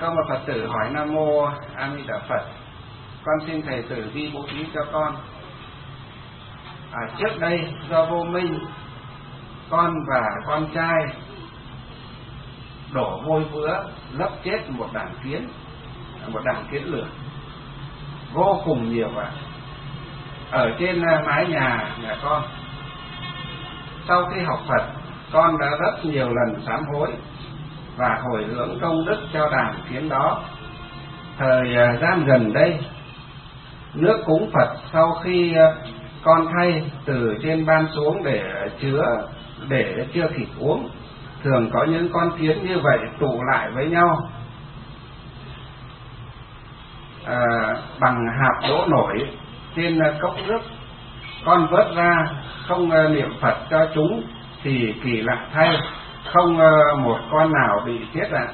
Có một Phật tử hỏi: Nam Mô A Di Đà Phật, con xin thầy tử vi bố thí cho con. Trước đây do vô minh, con và con trai đổ vôi vữa lấp chết một đàn kiến lửa vô cùng nhiều ở trên mái nhà con. Sau khi học Phật, con đã rất nhiều lần sám hối và hồi hướng công đức cho đàn kiến đó. Thời gian gần đây, nước cúng Phật sau khi con thay từ trên ban xuống để chưa kịp uống, thường có những con kiến như vậy tụ lại với nhau bằng hạt đỗ nổi trên cốc nước. Con vớt ra không niệm Phật cho chúng thì kỳ lạ thay, không một con nào bị chết ạ.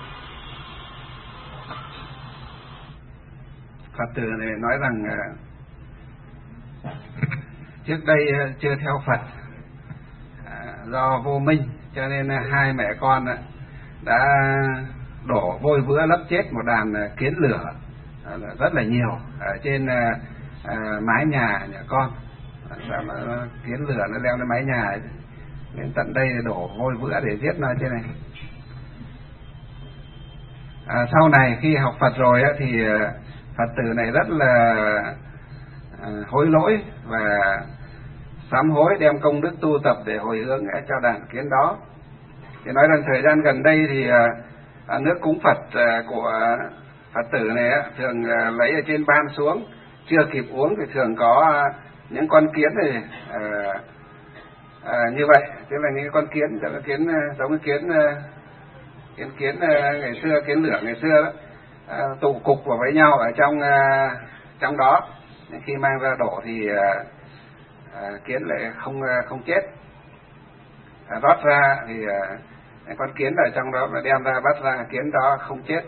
Phật tử này nói rằng trước đây chưa theo Phật, do vô minh cho nên hai mẹ con đã đổ vôi vữa lấp chết một đàn kiến lửa rất là nhiều ở trên mái nhà con. Kiến lửa nó leo lên mái nhà đến tận đây đổ vôi vữa để giết nó trên này. Sau này khi học Phật rồi thì Phật tử này rất là hối lỗi và sám hối, đem công đức tu tập để hồi hướng cho đàn kiến đó. Thì nói rằng thời gian gần đây thì nước cúng Phật của Phật tử này thường lấy ở trên ban xuống, chưa kịp uống thì thường có những con kiến này như vậy. Tức là những con kiến, giống cái kiến ngày xưa, kiến lửa ngày xưa đó, tụ cục vào với nhau ở trong đó. Khi mang ra đổ thì kiến lại không chết. Rót ra thì con kiến ở trong đó mà đem ra bắt ra, kiến đó không chết.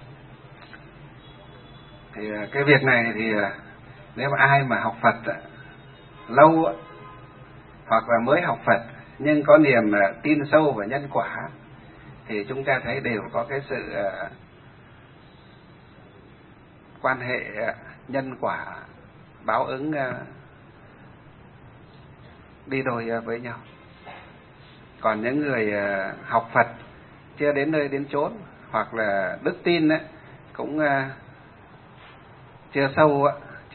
Thì cái việc này thì nếu mà ai mà học Phật lâu hoặc là mới học Phật nhưng có niềm tin sâu vào nhân quả thì chúng ta thấy đều có cái sự quan hệ nhân quả báo ứng đi đôi với nhau. Còn những người học Phật chưa đến nơi đến chốn hoặc là đức tin cũng chưa sâu,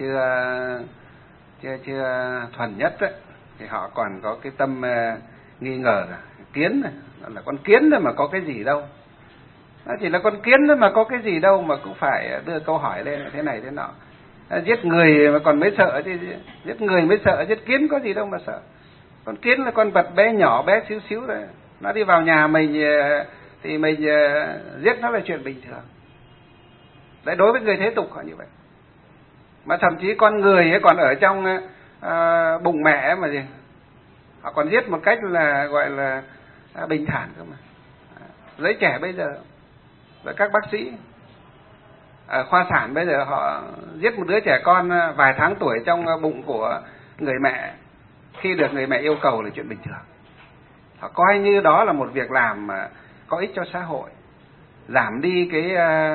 chưa thuần nhất thì họ còn có cái tâm nghi ngờ kiến này, là con kiến thôi mà có cái gì đâu, nó chỉ là con kiến thôi mà có cái gì đâu mà cũng phải đưa câu hỏi lên thế này thế nọ. Giết người mà còn mới sợ chứ, giết người mới sợ, giết kiến có gì đâu mà sợ. Con kiến là con vật bé nhỏ, bé xíu xíu rồi, nó đi vào nhà mình thì mình giết nó là chuyện bình thường. Đấy, đối với người thế tục họ như vậy. Mà thậm chí con người ấy còn ở trong bụng mẹ mà gì, họ còn giết một cách là gọi là bình thản cơ mà. Giới trẻ bây giờ và các bác sĩ ở khoa sản bây giờ họ giết một đứa trẻ con vài tháng tuổi trong bụng của người mẹ, khi được người mẹ yêu cầu là chuyện bình thường. Họ coi như đó là một việc làm mà có ích cho xã hội, giảm đi cái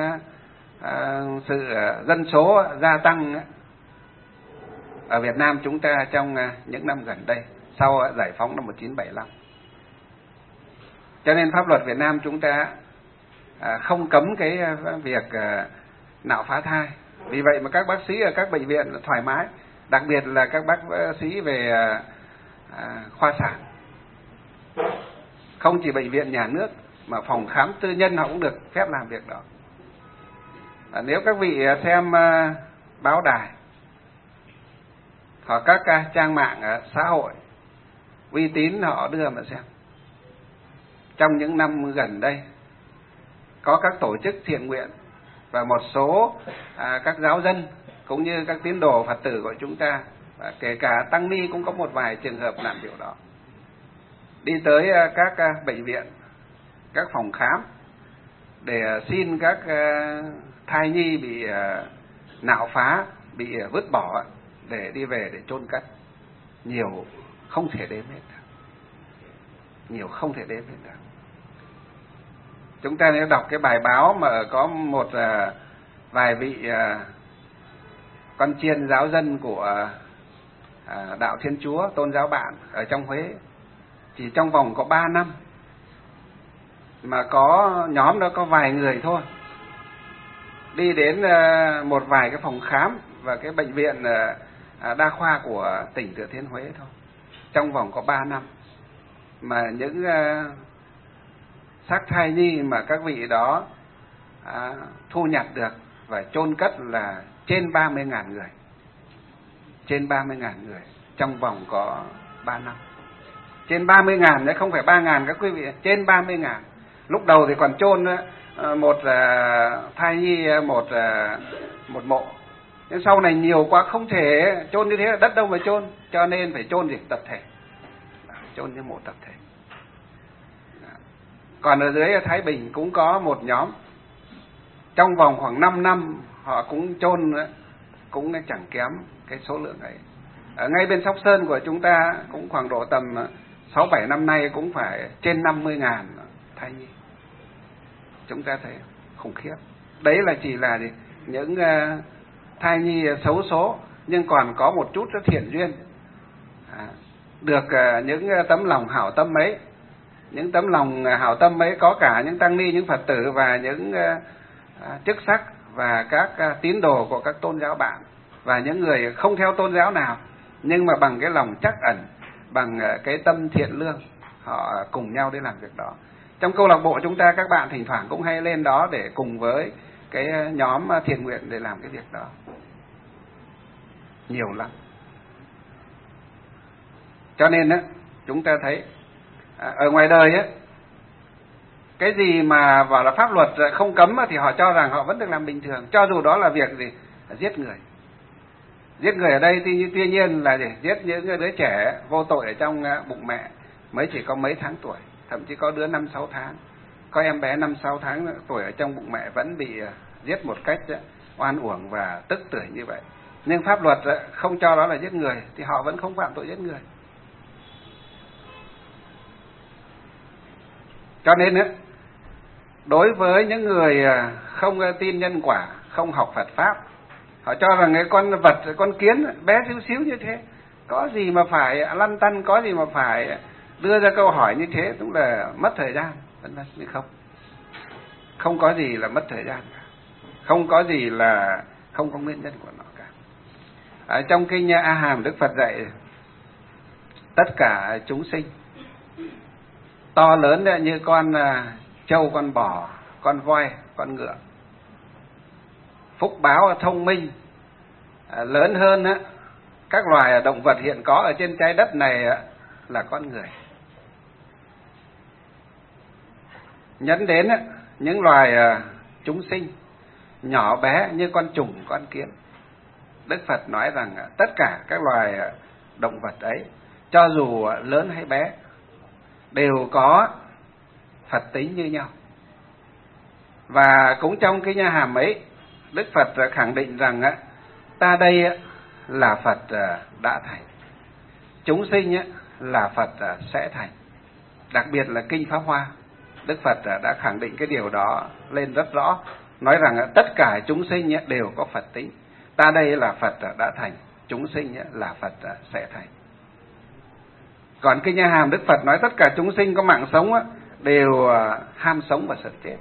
sự dân số gia tăng ở Việt Nam chúng ta trong những năm gần đây sau giải phóng năm 1975. Cho nên pháp luật Việt Nam chúng ta không cấm cái việc nạo phá thai. Vì vậy mà các bác sĩ ở các bệnh viện thoải mái, đặc biệt là các bác sĩ về khoa sản. Không chỉ bệnh viện nhà nước mà phòng khám tư nhân họ cũng được phép làm việc đó. Nếu các vị xem báo đài hoặc các trang mạng xã hội uy tín họ đưa mà xem, trong những năm gần đây có các tổ chức thiện nguyện và một số các giáo dân cũng như các tín đồ Phật tử của chúng ta, và kể cả tăng ni cũng có một vài trường hợp làm điều đó, đi tới các bệnh viện, các phòng khám để xin các thai nhi bị nạo phá, bị vứt bỏ để đi về để chôn cất. Nhiều không thể đếm hết, nhiều không thể đếm hết. Chúng ta nếu đọc cái bài báo mà có một vài vị con chiên giáo dân của đạo Thiên Chúa, tôn giáo bạn ở trong Huế, chỉ trong vòng có 3 năm mà có nhóm đó có vài người thôi đi đến một vài cái phòng khám và cái bệnh viện đa khoa của tỉnh Thừa Thiên Huế thôi, trong vòng có 3 năm mà những xác thai nhi mà các vị đó thu nhặt được và chôn cất là trên 30.000 người, trên 30.000 người trong vòng có 3 năm. Trên 30.000 đấy, không phải 3.000 các quý vị, trên 30.000. Lúc đầu thì còn chôn một thai nhi một mộ, nhưng sau này nhiều quá không thể chôn như thế, đất đâu mà chôn, cho nên phải chôn gì tập thể, chôn như mộ tập thể. Còn ở dưới Thái Bình cũng có một nhóm, trong vòng khoảng 5 năm họ cũng chôn cũng chẳng kém cái số lượng ấy. Ở ngay bên Sóc Sơn của chúng ta cũng khoảng độ tầm 6-7 năm nay cũng phải trên 50.000 thai nhi. Chúng ta thấy khủng khiếp. Đấy là chỉ là những thai nhi xấu số, nhưng còn có một chút rất thiện duyên, được những tấm lòng hảo tâm ấy. Những tấm lòng hảo tâm ấy có cả những tăng ni, những Phật tử và những chức sắc và các tín đồ của các tôn giáo bạn và những người không theo tôn giáo nào, nhưng mà bằng cái lòng trắc ẩn, bằng cái tâm thiện lương, họ cùng nhau để làm việc đó. Trong câu lạc bộ chúng ta, các bạn thỉnh thoảng cũng hay lên đó để cùng với cái nhóm thiện nguyện để làm cái việc đó. Nhiều lắm. Cho nên á, chúng ta thấy ở ngoài đời á, cái gì mà bảo là pháp luật không cấm thì họ cho rằng họ vẫn được làm bình thường, cho dù đó là việc gì, giết người. Giết người ở đây thì tuy nhiên là để giết những đứa trẻ vô tội ở trong bụng mẹ, mới chỉ có mấy tháng tuổi, thậm chí có đứa 5-6 tháng, có em bé 5-6 tháng tuổi ở trong bụng mẹ vẫn bị giết một cách oan uổng và tức tưởi như vậy. Nhưng pháp luật không cho đó là giết người thì họ vẫn không phạm tội giết người. Cho nên đối với những người không tin nhân quả, không học Phật Pháp, họ cho rằng cái con vật, con kiến bé xíu xíu như thế, có gì mà phải lăn tăn, có gì mà phải đưa ra câu hỏi như thế, cũng là mất thời gian. Nhưng không có gì là mất thời gian cả, không có gì là không có nguyên nhân của nó cả. Ở trong kinh A Hàm, Đức Phật dạy tất cả chúng sinh to lớn như con trâu, con bò, con voi, con ngựa, phúc báo thông minh lớn hơn các loài động vật hiện có ở trên trái đất này là con người. Nhấn đến những loài chúng sinh nhỏ bé như con trùng, con kiến. Đức Phật nói rằng tất cả các loài động vật ấy, cho dù lớn hay bé, đều có Phật tính như nhau. Và cũng trong cái A Hàm ấy, Đức Phật khẳng định rằng ta đây là Phật đã thành, chúng sinh là Phật sẽ thành. Đặc biệt là kinh Pháp Hoa, Đức Phật đã khẳng định cái điều đó lên rất rõ, nói rằng tất cả chúng sinh đều có Phật tính. Ta đây là Phật đã thành, chúng sinh là Phật sẽ thành. Còn kinh A Hàm, Đức Phật nói tất cả chúng sinh có mạng sống đều ham sống và sợ chết.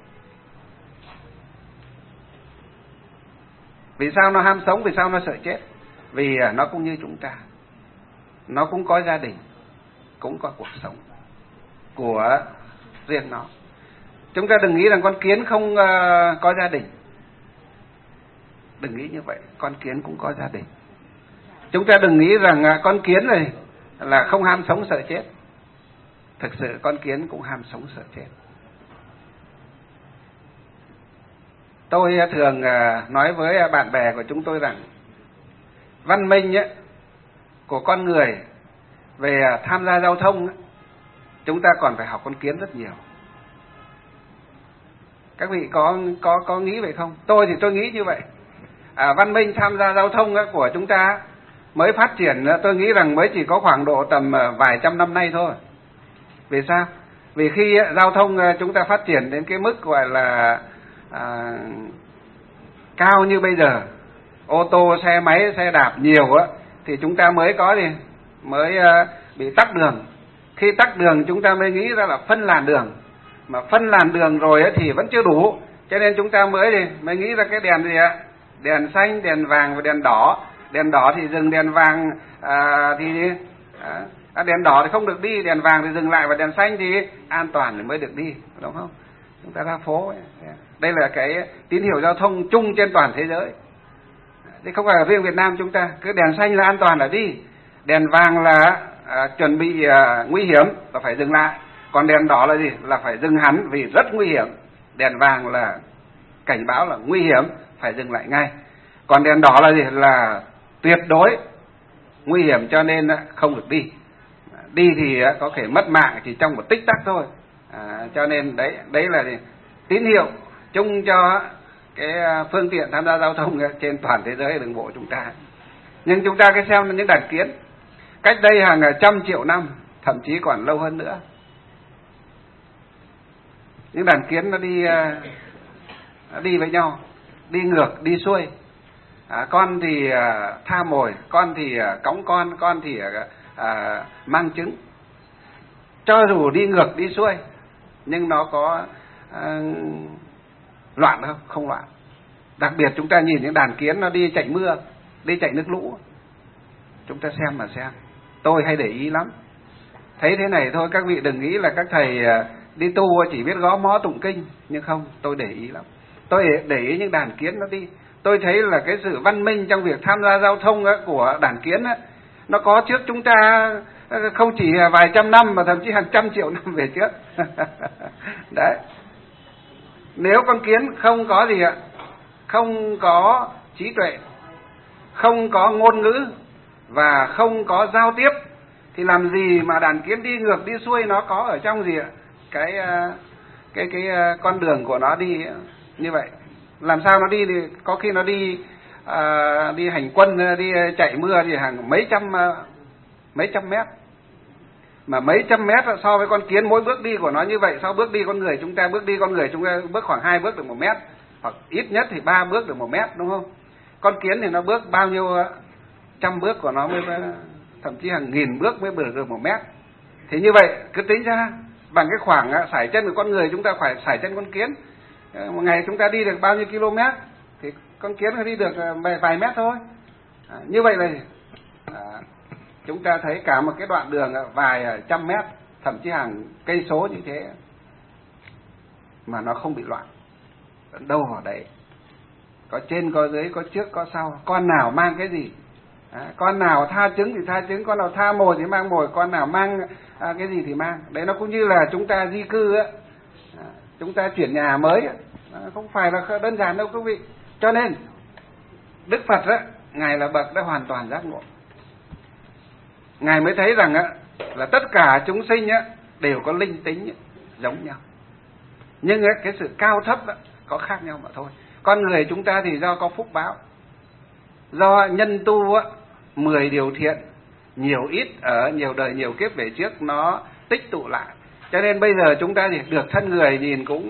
Vì sao nó ham sống, vì sao nó sợ chết? Vì nó cũng như chúng ta, nó cũng có gia đình, cũng có cuộc sống của riêng nó. Chúng ta đừng nghĩ rằng con kiến không có gia đình. Đừng nghĩ như vậy, con kiến cũng có gia đình. Chúng ta đừng nghĩ rằng con kiến này là không ham sống sợ chết. Thực sự con kiến cũng ham sống sợ chết. Tôi thường nói với bạn bè của chúng tôi rằng văn minh của con người về tham gia giao thông, chúng ta còn phải học con kiến rất nhiều. Các vị có nghĩ vậy không? Tôi thì tôi nghĩ như vậy. Văn minh tham gia giao thông của chúng ta mới phát triển, tôi nghĩ rằng mới chỉ có khoảng độ tầm vài trăm năm nay thôi. Vì sao? Vì khi giao thông chúng ta phát triển đến cái mức gọi là cao như bây giờ, ô tô, xe máy, xe đạp nhiều á, thì chúng ta mới có gì, mới bị tắc đường. Khi tắc đường chúng ta mới nghĩ ra là phân làn đường, mà phân làn đường rồi thì vẫn chưa đủ, cho nên chúng ta mới nghĩ ra cái đèn gì ạ, đèn xanh, đèn vàng và đèn đỏ. Đèn đỏ thì dừng, đèn vàng đèn đỏ thì không được đi, đèn vàng thì dừng lại, và đèn xanh thì an toàn thì mới được đi, đúng không? Chúng ta ra phố ấy. Đây là cái tín hiệu giao thông chung trên toàn thế giới, chứ không phải là riêng Việt Nam chúng ta. Cứ đèn xanh là an toàn là đi, đèn vàng là chuẩn bị nguy hiểm là phải dừng lại, còn đèn đỏ là gì, là phải dừng hẳn vì rất nguy hiểm. Đèn vàng là cảnh báo là nguy hiểm, phải dừng lại ngay, còn đèn đỏ là gì, là tuyệt đối nguy hiểm cho nên không được đi. Đi thì có thể mất mạng chỉ trong một tích tắc thôi. Cho nên đấy là gì? Tín hiệu chung cho cái phương tiện tham gia giao thông trên toàn thế giới đường bộ chúng ta. Nhưng chúng ta cái xem những đàn kiến cách đây hàng trăm triệu năm, thậm chí còn lâu hơn nữa, những đàn kiến nó đi với nhau, đi ngược, đi xuôi. Con thì tha mồi, con thì cõng con thì mang trứng. Cho dù đi ngược, đi xuôi, nhưng nó có loạn không? Không loạn. Đặc biệt chúng ta nhìn những đàn kiến nó đi chạy mưa, đi chạy nước lũ, chúng ta xem mà xem. Tôi hay để ý lắm. Thấy thế này thôi, các vị đừng nghĩ là các thầy đi tu chỉ biết gõ mõ tụng kinh, nhưng không, tôi để ý lắm. Tôi để ý những đàn kiến nó đi. Tôi thấy là cái sự văn minh trong việc tham gia giao thông của đàn kiến nó có trước chúng ta không chỉ vài trăm năm mà thậm chí hàng trăm triệu năm về trước. Đấy. Nếu con kiến không có gì ạ, không có trí tuệ, không có ngôn ngữ và không có giao tiếp, thì làm gì mà đàn kiến đi ngược đi xuôi nó có ở trong gì ạ, cái con đường của nó đi như vậy. Làm sao nó đi, thì có khi nó đi hành quân, đi chạy mưa thì hàng mấy trăm mét, mà mấy trăm mét so với con kiến mỗi bước đi của nó như vậy, so bước đi con người chúng ta bước khoảng 2 bước được 1 mét, hoặc ít nhất thì 3 bước được 1 mét, đúng không? Con kiến thì nó bước bao nhiêu trăm bước của nó mới, thậm chí hàng nghìn bước mới bước được 1 mét. Thì như vậy cứ tính ra bằng cái khoảng sải chân của con người chúng ta phải sải chân con kiến. Một ngày chúng ta đi được bao nhiêu km thì con kiến nó đi được vài mét thôi. Như vậy là chúng ta thấy cả một cái đoạn đường vài trăm mét, thậm chí hàng cây số như thế mà nó không bị loạn. Đâu vào đấy, có trên có dưới, có trước có sau, con nào mang cái gì, con nào tha trứng thì tha trứng, con nào tha mồi thì mang mồi, con nào mang cái gì thì mang. Đấy, nó cũng như là chúng ta di cư á, chúng ta chuyển nhà mới, không phải là đơn giản đâu quý vị. Cho nên Đức Phật á, ngài là bậc đã hoàn toàn giác ngộ. Ngài mới thấy rằng á là tất cả chúng sinh á đều có linh tính giống nhau, nhưng á, cái sự cao thấp á, có khác nhau mà thôi. Con người chúng ta thì do có phúc báo, do nhân tu á 10 điều thiện nhiều ít ở nhiều đời nhiều kiếp về trước nó tích tụ lại, cho nên bây giờ chúng ta thì được thân người nhìn cũng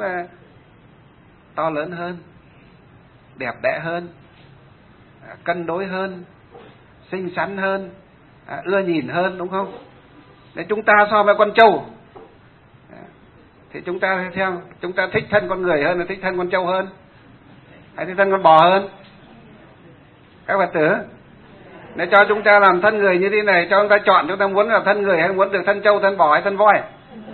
to lớn hơn, đẹp đẽ hơn, cân đối hơn, xinh xắn hơn, ưa nhìn hơn, đúng không? Để chúng ta so với con trâu thì chúng ta theo, chúng ta thích thân con người hơn, là thích thân con trâu hơn, hay thích thân con bò hơn? Các Phật tử, nếu cho chúng ta làm thân người như thế này, cho chúng ta chọn, chúng ta muốn là thân người hay muốn được thân trâu, thân bò hay thân voi?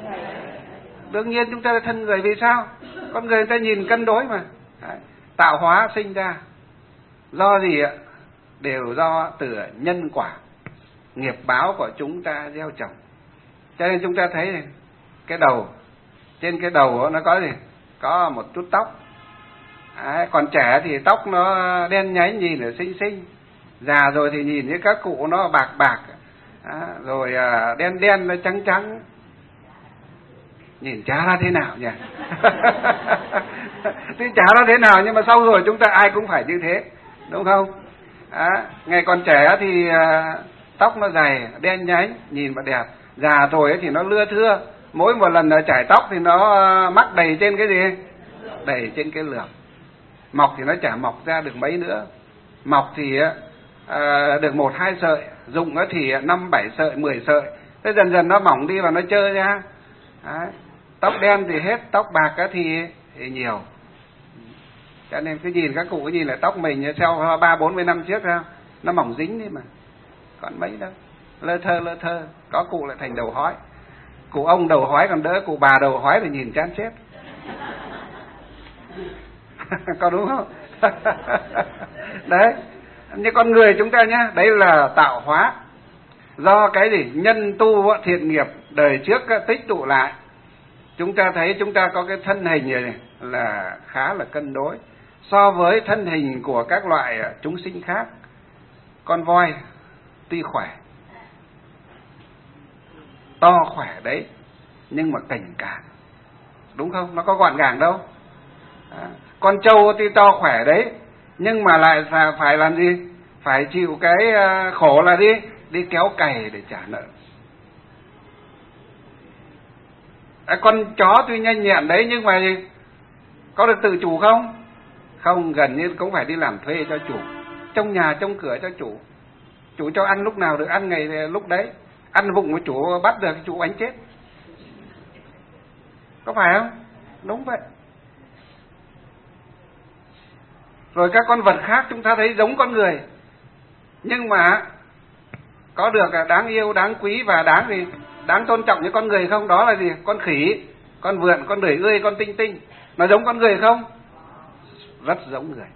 Đương nhiên chúng ta là thân người. Vì sao? Con người ta nhìn cân đối mà. Tạo hóa sinh ra do gì ạ? Đều do từ nhân quả, nghiệp báo của chúng ta gieo trồng. Cho nên chúng ta thấy cái đầu, trên cái đầu nó có gì? Có một chút tóc. Còn trẻ thì tóc nó đen nhánh nhìn là xinh xinh, già rồi thì nhìn với các cụ nó bạc bạc, rồi đen đen nó trắng trắng, nhìn chả ra thế nào nhỉ. Thì chả ra thế nào, nhưng mà sau rồi chúng ta ai cũng phải như thế, đúng không? Ngày còn trẻ thì tóc nó dày đen nhánh nhìn mà đẹp, già rồi thì nó lưa thưa, mỗi một lần chải tóc thì nó mắc đầy trên cái gì? Đầy trên cái lược. Mọc thì nó chả mọc ra được mấy nữa. Mọc thì được 1-2 sợi, rụng thì 5-7 sợi, 10 sợi. Thế dần dần nó mỏng đi và nó trơ ra. Đấy. Tóc đen thì hết, tóc bạc thì nhiều. Cho nên cứ nhìn các cụ cứ nhìn là tóc mình theo 30-40 năm trước ra, nó mỏng dính đi mà. Còn mấy đâu. Lơ thơ, có cụ lại thành đầu hói. Cụ ông đầu hói còn đỡ, cụ bà đầu hói thì nhìn chán chết. Có đúng không? Đấy, như con người chúng ta nhá, đấy là tạo hóa. Do cái gì? Nhân tu thiện nghiệp đời trước tích tụ lại. Chúng ta thấy chúng ta có cái thân hình này là khá là cân đối so với thân hình của các loại chúng sinh khác. Con voi tuy khỏe, to khỏe đấy, nhưng mà cành càng, đúng không? Nó có gọn gàng đâu. Con trâu tuy to khỏe đấy, nhưng mà lại phải làm gì? Phải chịu cái khổ là đi kéo cày để trả nợ. Con chó tuy nhanh nhẹn đấy, nhưng mà gì? Có được tự chủ không? Không, gần như cũng phải đi làm thuê cho chủ, trong nhà trong cửa cho chủ. Chủ cho ăn lúc nào được ăn ngày lúc đấy. Ăn vụng của chủ bắt được chủ đánh chết. Có phải không? Đúng vậy. Rồi các con vật khác chúng ta thấy giống con người, nhưng mà có được đáng yêu, đáng quý và đáng tôn trọng như con người không? Đó là gì? Con khỉ, con vượn, con đười ươi, con tinh tinh. Nó giống con người không? Rất giống người.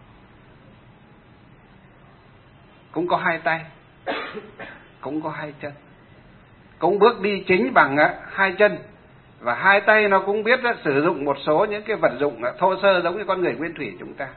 Cũng có 2 tay, cũng có 2 chân, cũng bước đi chính bằng 2 chân, và 2 tay nó cũng biết sử dụng một số những cái vật dụng thô sơ giống như con người nguyên thủy chúng ta.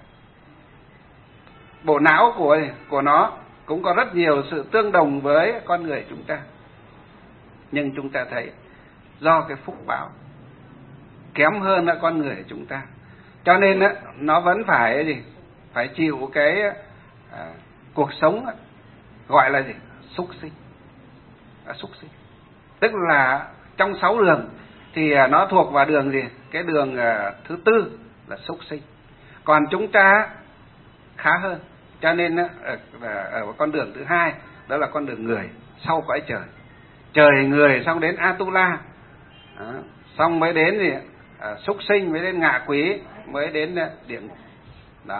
Bộ não của nó cũng có rất nhiều sự tương đồng với con người chúng ta. Nhưng chúng ta thấy do cái phúc báo kém hơn con người chúng ta, cho nên nó vẫn phải phải chịu cái cuộc sống gọi là gì? Súc sinh. Súc sinh tức là trong 6 đường thì nó thuộc vào đường gì? Cái đường thứ 4 là súc sinh. Còn chúng ta khá hơn, cho nên ở con đường thứ 2 đó là con đường người, sau cõi trời. Trời người xong đến Atula, xong mới đến gì? Súc sinh, mới đến ngạ quỷ, mới đến địa ngục. Đó.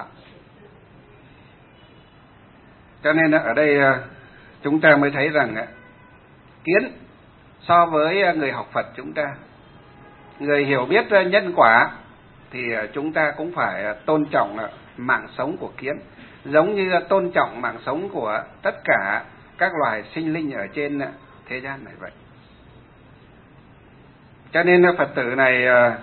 Cho nên ở đây chúng ta mới thấy rằng kiến so với người học Phật chúng ta, người hiểu biết nhân quả, thì chúng ta cũng phải tôn trọng mạng sống của kiến, giống như tôn trọng mạng sống của tất cả các loài sinh linh ở trên thế gian này vậy. Cho nên Phật tử này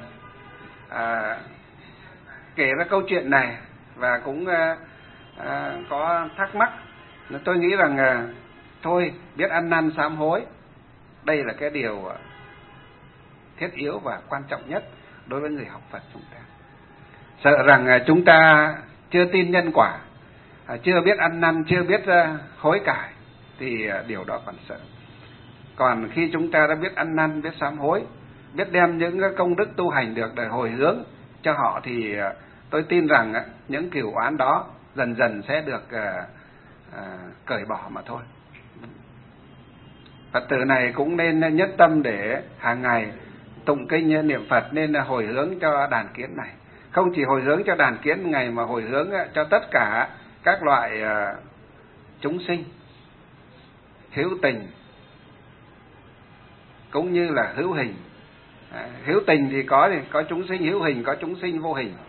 kể ra câu chuyện này và cũng có thắc mắc. Tôi nghĩ rằng thôi, biết ăn năn sám hối, đây là cái điều thiết yếu và quan trọng nhất đối với người học Phật chúng ta. Sợ rằng chúng ta chưa tin nhân quả, chưa biết ăn năn, chưa biết hối cải thì điều đó còn sợ. Còn khi chúng ta đã biết ăn năn, biết sám hối, biết đem những công đức tu hành được để hồi hướng cho họ, thì tôi tin rằng những cừu oán đó dần dần sẽ được cởi bỏ mà thôi. Phật tử này cũng nên nhất tâm để hàng ngày tụng kinh niệm Phật, nên hồi hướng cho đàn kiến này. Không chỉ hồi hướng cho đàn kiến ngày mà hồi hướng cho tất cả các loại chúng sinh hữu tình cũng như là hữu hình. Hữu tình thì có chúng sinh hữu hình, có chúng sinh vô hình.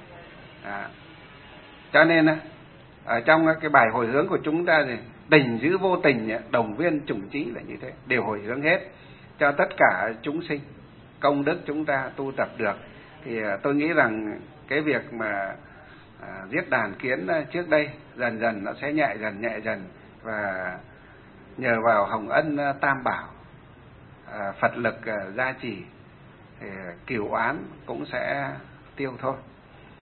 Cho nên ở trong cái bài hồi hướng của chúng ta thì tình giữ vô tình, đồng viên chủng trí là như thế, đều hồi hướng hết cho tất cả chúng sinh. Công đức chúng ta tu tập được thì tôi nghĩ rằng cái việc mà giết đàn kiến trước đây dần dần nó sẽ nhẹ dần, và nhờ vào hồng ân Tam Bảo, Phật lực gia trì thì cừu oán cũng sẽ tiêu thôi.